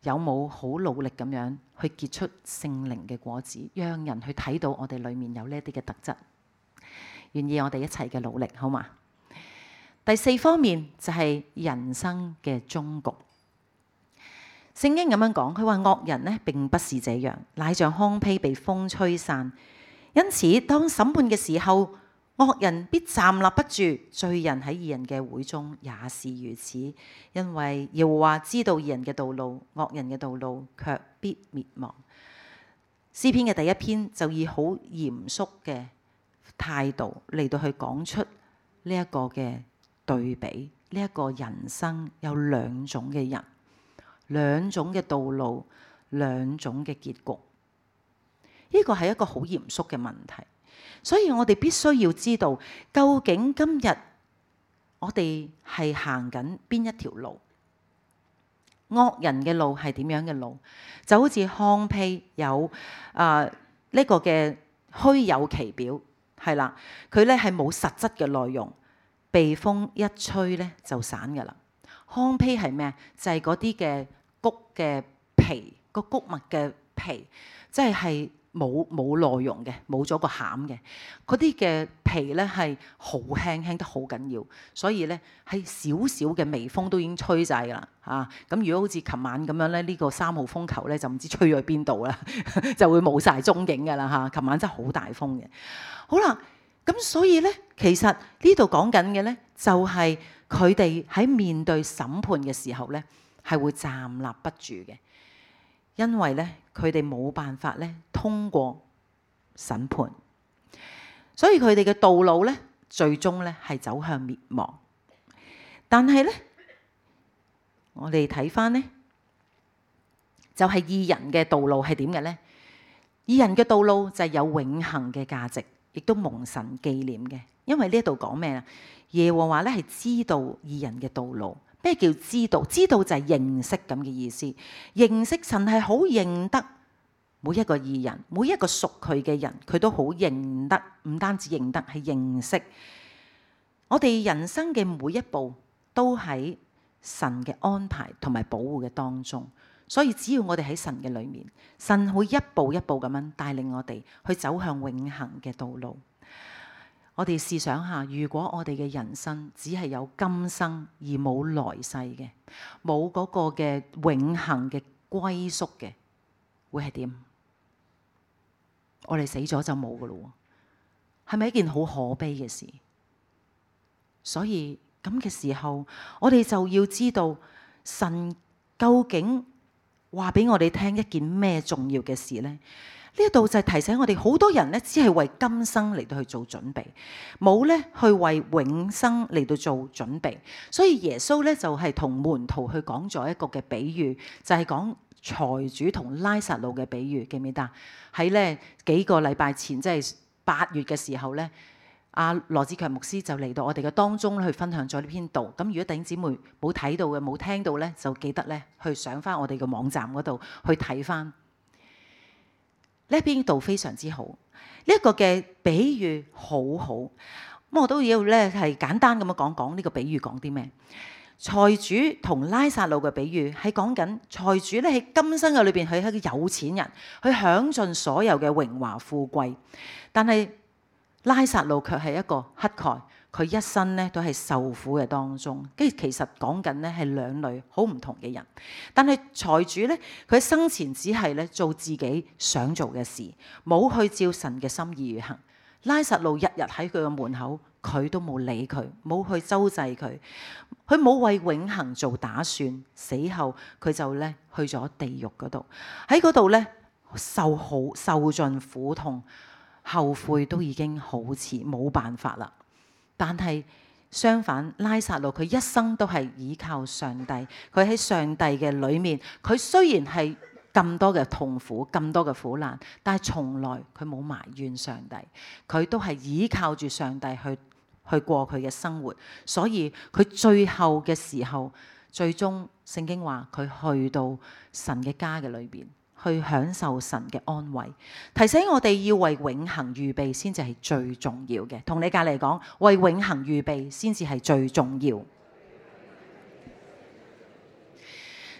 有冇好努力咁樣去結出聖靈嘅果子，讓人去睇到我哋裏面有呢一啲嘅特質？願意我哋一齊嘅努力，好嘛？第四方面就係人生嘅終局。聖經咁樣講，佢話惡人呢並不是這樣，乃像糠秕被風吹散。因此，當審判嘅時候，惡人必站立不住，罪人喺義人嘅會中也是如此。因為耶和華知道義人嘅道路，惡人嘅道路卻必滅亡。詩篇嘅第一篇就以好嚴肅嘅態度嚟到去講出呢一個嘅對比，呢一個人生有兩種嘅人，兩種嘅道路，兩種嘅結局。呢個係一個好嚴肅嘅問題，所以我哋必須要知道，究竟今日我哋係行緊邊一條路？惡人嘅路係點樣嘅路？就好似糠秕有啊呢、這個嘅虛有其表，係啦，佢咧係冇實質嘅內容，被風一吹咧就散噶啦。糠秕係咩？就係嗰啲嘅穀嘅皮，個穀物嘅皮，即係係冇冇內容嘅，冇咗個餡嘅。嗰啲嘅皮咧係好輕，輕得好緊要，所以咧係少少嘅微風都已經吹晒噶啦嚇。咁、啊、如果好似琴晚咁樣咧，呢、這個三號風球咧就唔知吹咗去邊度啦，就會冇晒蹤影噶啦嚇。琴晚真係好大風嘅。好啦，咁所以咧，其實呢度講緊嘅咧，就係佢哋喺面對審判嘅時候咧，係會站立不住嘅。因為咧，佢哋冇辦法咧通過審判，所以佢哋嘅道路咧，最終咧係走向滅亡。但係咧，我哋睇翻咧，就係義人嘅道路係點嘅咧？義人嘅道路就係有永恆嘅價值，亦都蒙神紀念嘅。因為呢一度講咩啊？耶和華咧係知道義人嘅道路。咩叫知道？知道就係認識咁嘅意思。認識神係好認得每一個義人，每一個屬佢嘅人，佢都好認得。唔單止認得，係認識。我哋人生嘅每一步都喺神嘅安排同埋保護嘅當中，所以只要我哋喺神嘅裏面，神會一步一步咁樣帶領我哋去走向永恆嘅道路。我哋試想下，如果我哋嘅人生只係有今生而冇來世嘅，冇嗰個嘅永恆嘅歸宿嘅，會係點？我哋死咗就冇噶咯，係咪一件好可悲嘅事？所以咁嘅時候，我哋就要知道神究竟話俾我哋聽一件咩重要嘅事呢？呢一度就係提醒我哋，好多人咧只係為今生嚟到去做準備，冇咧去為永生嚟到做準備。所以耶穌咧就係同門徒去講咗一個嘅比喻，就係講財主同拉撒路嘅比喻，記唔記得？喺咧幾個禮拜前，即係八月嘅時候咧，阿羅志強牧師就嚟到我哋嘅當中去分享咗呢篇道。咁如果弟兄姊妹冇睇到嘅、冇聽到咧，就記得咧去上翻我哋嘅網站嗰度去睇翻。呢一篇道非常之好，呢、這、一個嘅比喻好好，咁我都要咧係簡單咁樣講講呢個比喻講啲咩？財主同拉撒路嘅比喻係講緊財主咧喺今生嘅裏邊，佢係一個有錢人，去享盡所有嘅榮華富貴，但係拉撒路卻係一個乞丐。佢一生咧都係受苦嘅當中，跟住其實講緊咧係兩類好唔同嘅人。但係財主咧，佢生前只係咧做自己想做嘅事，冇去照神嘅心意而行。拉撒路日日喺佢嘅門口，佢都冇理佢，冇去周濟佢，佢冇為永恆做打算。死後佢就咧去咗地獄嗰度，喺嗰度咧受好受盡苦痛，後悔都已經好遲，冇辦法啦。但係相反，拉撒路佢一生都係倚靠上帝，佢喺上帝嘅裏面，佢雖然係咁多嘅痛苦、咁多嘅苦難，但係從來佢冇埋怨上帝，佢都係倚靠住上帝去去過佢嘅生活。所以佢最後嘅時候，最終聖經話佢去到神嘅家嘅裏邊，去享受神嘅安慰，提醒我哋要為永恆預備先至係最重要嘅。同你隔籬講，為永恆預備先至係最重要。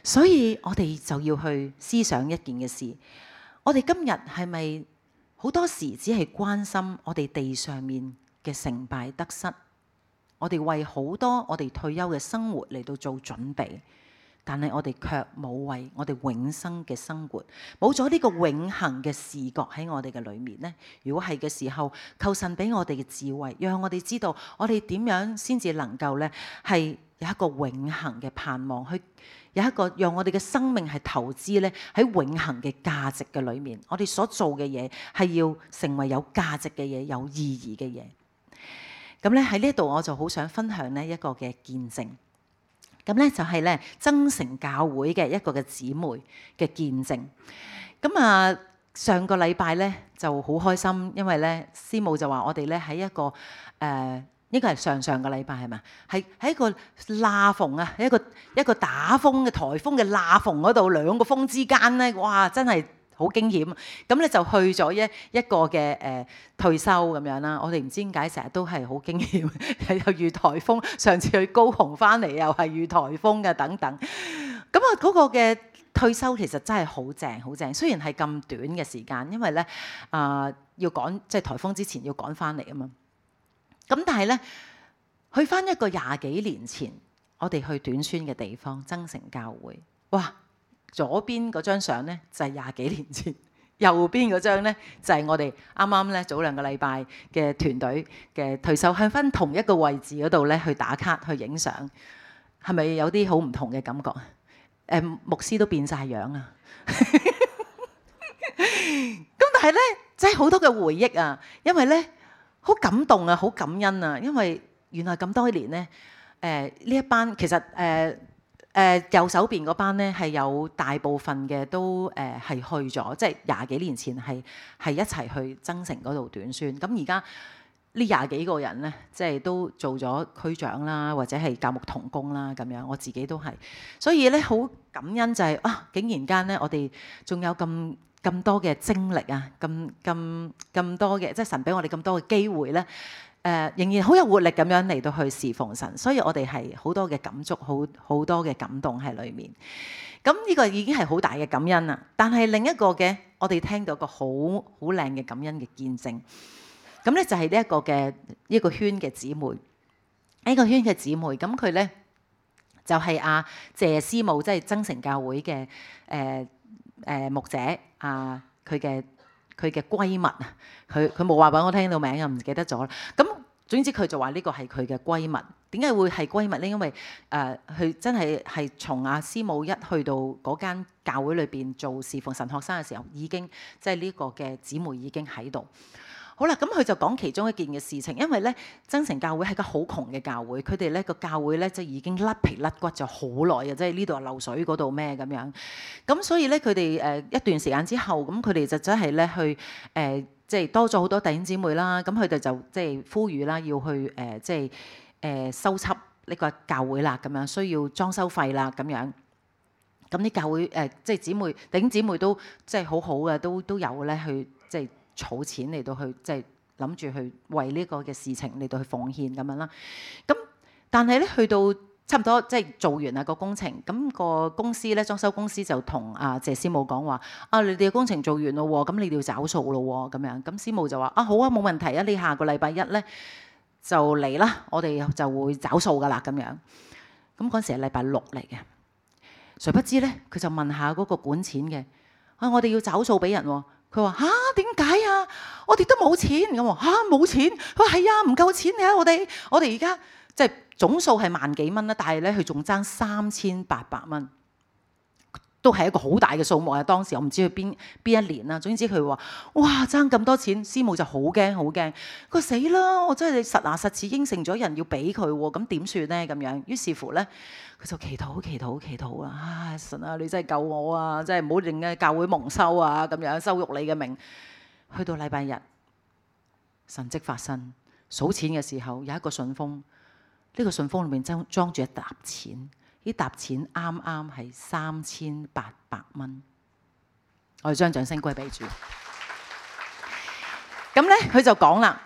所以我哋就要去思想一件嘅事，我哋今日係咪好多時只係關心我哋地上面嘅成敗得失？我哋為好多我哋退休嘅生活嚟到做準備，但係我哋卻冇為我哋永生嘅生活，冇咗呢個永恆嘅視覺喺我哋嘅裏面呢？如果係嘅時候，求神俾我哋嘅智慧，讓我哋知道我哋點樣先至能夠呢係有一個永恆嘅盼望，去有一個讓我哋嘅生命係投資呢喺永恆嘅價值嘅裏面。我哋所做嘅嘢係要成為有價值嘅嘢，有意義嘅嘢。咁咧喺呢度我就好想分享呢一個嘅見證。咁咧就係咧增城教會嘅一個嘅姊妹嘅見證。咁啊上個禮拜咧就好開心，因為咧師母就話我哋咧喺一個誒、呃、應該係上上個禮拜係嘛，係喺一個罅縫啊，一個一個打風嘅颱風嘅罅縫嗰度，兩個風之間咧，哇真係〜好驚險，咁咧就去咗一一個嘅誒、呃、退休咁樣啦。我哋唔知點解成日都係好驚險，又遇颱風。上次去高雄翻嚟又係遇颱風嘅等等。咁啊嗰個嘅退休其實真係好正好正，雖然係咁短嘅時間，因為咧啊、呃、要趕即係颱風之前要趕翻嚟啊嘛。咁但係咧去翻一個廿幾年前，我哋去短宣嘅地方增城教會，哇！左邊嗰張相咧就係廿幾年前，右邊嗰張咧就係我哋啱啱咧早兩個禮拜嘅團隊嘅退休，向翻同一個位置嗰度咧去打卡去影相，係咪有啲好唔同嘅感覺啊？誒，牧師都變晒樣啊！咁但係咧，真係好多嘅回憶啊，因為咧好感動啊，好感恩啊，因為原來咁多年咧，誒、呃、呢一班其實誒。呃誒、呃、右手邊嗰班咧係有大部分嘅都誒係、呃、去咗，即係廿幾年前係係一齊去增城嗰度短宣。咁而家呢廿幾個人咧，即係都做咗區長啦，或者係教牧同工啦咁樣。我自己都係，所以咧好感恩就係、是、啊，竟然間咧我哋仲有咁咁多嘅精力啊，咁咁咁多嘅，即係神俾我哋咁多嘅機會咧。誒、呃、仍然好有活力咁樣嚟到去侍奉神，所以我哋係好多嘅感觸，好好多嘅感動喺裏面。咁呢個已經係好大嘅感恩啦。但係另一個嘅，我哋聽到個好好靚嘅感恩嘅見證。咁咧就係呢一個嘅一個圈嘅姊妹，呢個圈嘅姊妹，咁佢咧就係、是、阿、啊、謝師母，即係增城教會嘅誒誒牧者啊，佢嘅。佢嘅閨蜜啊，佢佢冇話俾我聽到名，又唔記得咗啦。咁總之佢就話呢個係佢嘅閨蜜。點解會係閨蜜咧？因為誒佢、呃、真係係從阿師母一去到嗰間教會裏邊做侍奉神學生嘅時候，已經即係呢個嘅姊妹已經喺度。好啦，咁佢就講其中一件嘅事情，因為咧增城教會係個好窮嘅教會，佢哋咧個教會咧即係已經甩皮甩骨咗好耐嘅，即係呢度係漏水嗰度咩咁樣。咁所以咧佢哋誒一段時間之後，咁佢哋就真係咧去誒、呃、即係多咗好多弟兄姊妹啦。咁佢哋就即係呼籲啦，要去誒、呃、即係誒、呃、收葺呢個教會啦，咁樣需要裝修費啦，咁樣。咁啲教會誒、呃、即係姊妹弟兄姊妹都即係好好嘅，都都有咧去即係。儲錢嚟到去，即係諗住去為呢個嘅事情嚟到去奉獻咁樣啦。咁但係咧，去到差唔多即係做完啊個工程，咁個公司咧裝修公司就同阿謝師母講話：啊，你哋嘅工程做完咯喎，咁你哋要找數咯喎，咁樣。咁師母就話：啊，好啊，冇問題啊，你下個禮拜一咧就嚟啦，我哋就會找數噶啦咁樣。咁嗰陣時係禮拜六嚟嘅，誰不知咧，佢就問下嗰個管錢嘅：啊，我哋要找數俾人喎。佢話吓，點解啊？我哋都冇錢咁喎，嚇冇錢。佢話係啊，唔夠錢嘅。我哋我哋而家即係總數係萬幾蚊啦，但係咧佢仲爭三千八百蚊，都係一個好大嘅數目啊！當時我唔知佢邊邊一年啦。總之佢話哇爭咁多錢，師母就好驚好驚。佢話死啦！我真係實牙實齒應承咗人要俾佢喎，咁點算咧？咁樣於是乎咧。佢就祈禱祈禱祈禱啊！唉，神啊，你真係救我啊！真係唔好令嘅教會蒙羞啊！咁樣羞辱你嘅名。去到禮拜日，神蹟發生，數錢嘅時候有一個信封，呢、這個信封裏面裝裝住一沓錢，呢沓錢啱啱係三千八百蚊。我哋將掌聲歸俾主。咁咧，佢就講啦。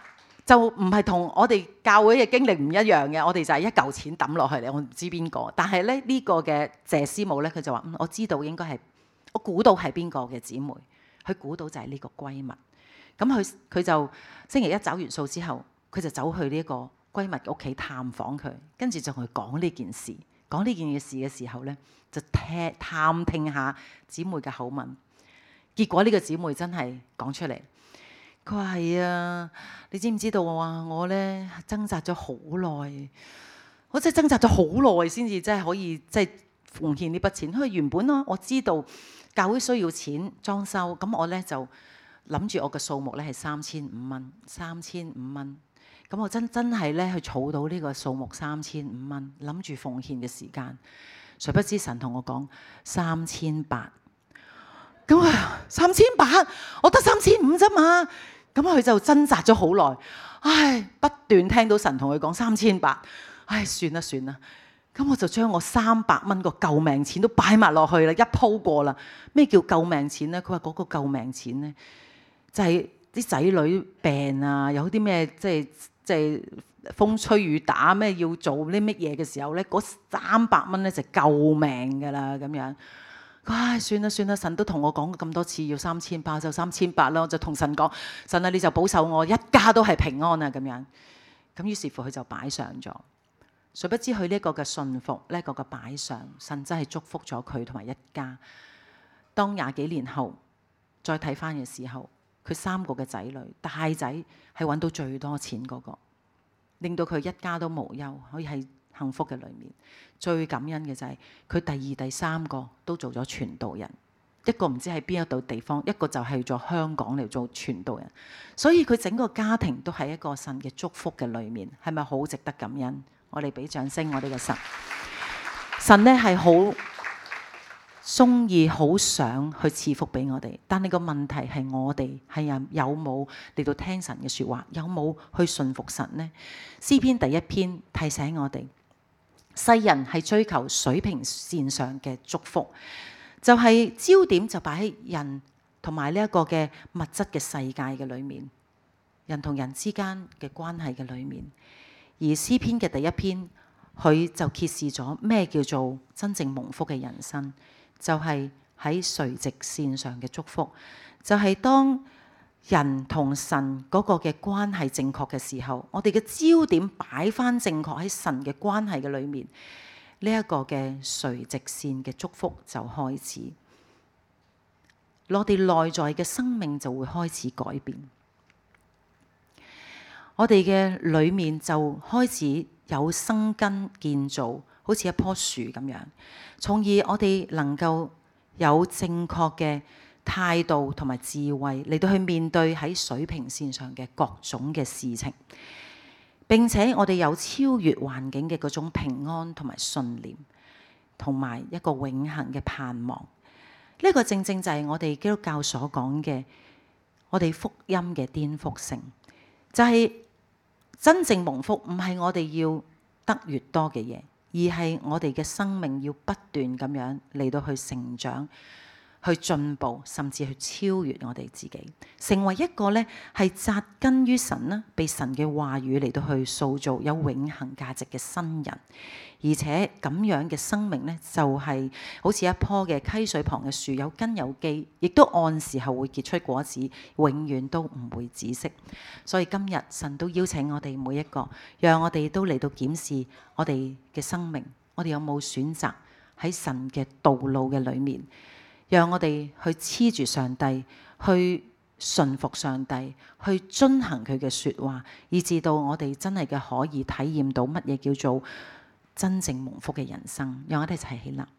就唔係同我哋教會嘅經歷唔一樣嘅，我哋就係一嚿錢抌落去嚟，我唔知邊個。但係咧呢個嘅謝師母咧，佢就話：嗯，我知道應該係，我估到係邊個嘅姊妹，佢估到就係呢個閨蜜。咁佢佢就星期一找完數之後，佢就走去呢個閨蜜嘅屋企探訪佢，跟住就同佢講呢件事。講呢件事嘅時候咧，就聽探聽下姊妹嘅口吻。結果呢個姊妹真係講出嚟。佢話係啊，你知唔知道啊？我咧掙扎咗好耐，我真係掙扎咗好耐先至真係可以即係奉獻呢筆錢。因為原本咯，我知道教會需要錢裝修，咁我咧就諗住我嘅數目咧係三千五蚊，三千五蚊。咁我真真係咧去儲到呢個數目三千五蚊，諗住奉獻嘅時間，誰不知神同我講三千八。咁啊，三千八，我得三千五啫嘛。咁佢就掙扎咗好耐，唉，不斷聽到神同佢講三千八，唉，算啦算啦。咁我就將我三百蚊個救命錢都擺埋落去啦，一鋪過啦。咩叫救命錢咧？佢話嗰個救命錢咧，就係啲仔女病啊，有啲咩即係即係風吹雨打咩要做啲乜嘢嘅時候咧，嗰三百蚊咧就救命㗎啦咁樣。唉，算啦算啦，神都同我講咁多次要三千八就三千八啦，我就同神講：神啊，你就保守我一家都係平安啊咁樣。咁於是乎佢就擺上咗，誰不知佢呢一個嘅信服，呢一個嘅擺上，神真係祝福咗佢同埋一家。當廿幾年後再睇翻嘅時候，佢三個嘅仔女，大仔係揾到最多錢嗰個，令到佢一家都無憂，可以係幸福嘅裏面。最感恩嘅就係佢第二、第三個都做咗傳道人，一個唔知喺邊一度地方，一個就係咗香港嚟做傳道人。所以佢整個家庭都係一個神嘅祝福嘅裏面，係咪好值得感恩？我哋俾掌聲，我哋嘅神。神呢係好中意、好想去賜福俾我哋，但係個問題係我哋係有有冇嚟到聽神嘅說話，有冇去信服神呢？詩篇第一篇提醒我哋。世人係追求水平線上嘅祝福，就係、是、焦點就擺喺人同埋呢一個嘅物質嘅世界嘅裏面，人同人之間嘅關係嘅裏面。而詩篇嘅第一篇，佢就揭示咗咩叫做真正蒙福嘅人生，就係、是、喺垂直線上嘅祝福，就係、是、當人同神嗰個嘅關係正確嘅時候，我哋嘅焦點擺翻正確喺神嘅關係嘅裏面，呢一個嘅垂直線嘅祝福就開始，我哋內在嘅生命就會開始改變，我哋嘅裏面就開始有生根建造，好似一棵樹咁樣，從而我哋能夠有正確嘅態度同埋智慧嚟到去面對喺水平線上嘅各種嘅事情，並且我哋有超越環境嘅嗰種平安同埋信念，同埋一個永恆嘅盼望。呢、這個正正就係我哋基督教所講嘅，我哋福音嘅顛覆性，就係、是、真正蒙福唔係我哋要得越多嘅嘢，而係我哋嘅生命要不斷咁樣嚟到去成長，去進步，甚至去超越我哋自己，成為一個咧係紮根於神啦，被神嘅話語嚟到去塑造有永恆價值嘅新人。而且咁樣嘅生命咧，就係好似一棵嘅溪水旁嘅樹，有根有基，亦都按時候會結出果子，永遠都唔會止息。所以今日神都邀請我哋每一個，讓我哋都嚟到檢視我哋嘅生命，我哋有冇選擇喺神嘅道路嘅裏面，讓我哋去黐住上帝，去順服上帝，去遵行佢嘅說話，以至到我哋真係嘅可以體驗到乜嘢叫做真正蒙福嘅人生。讓我哋一齊起立。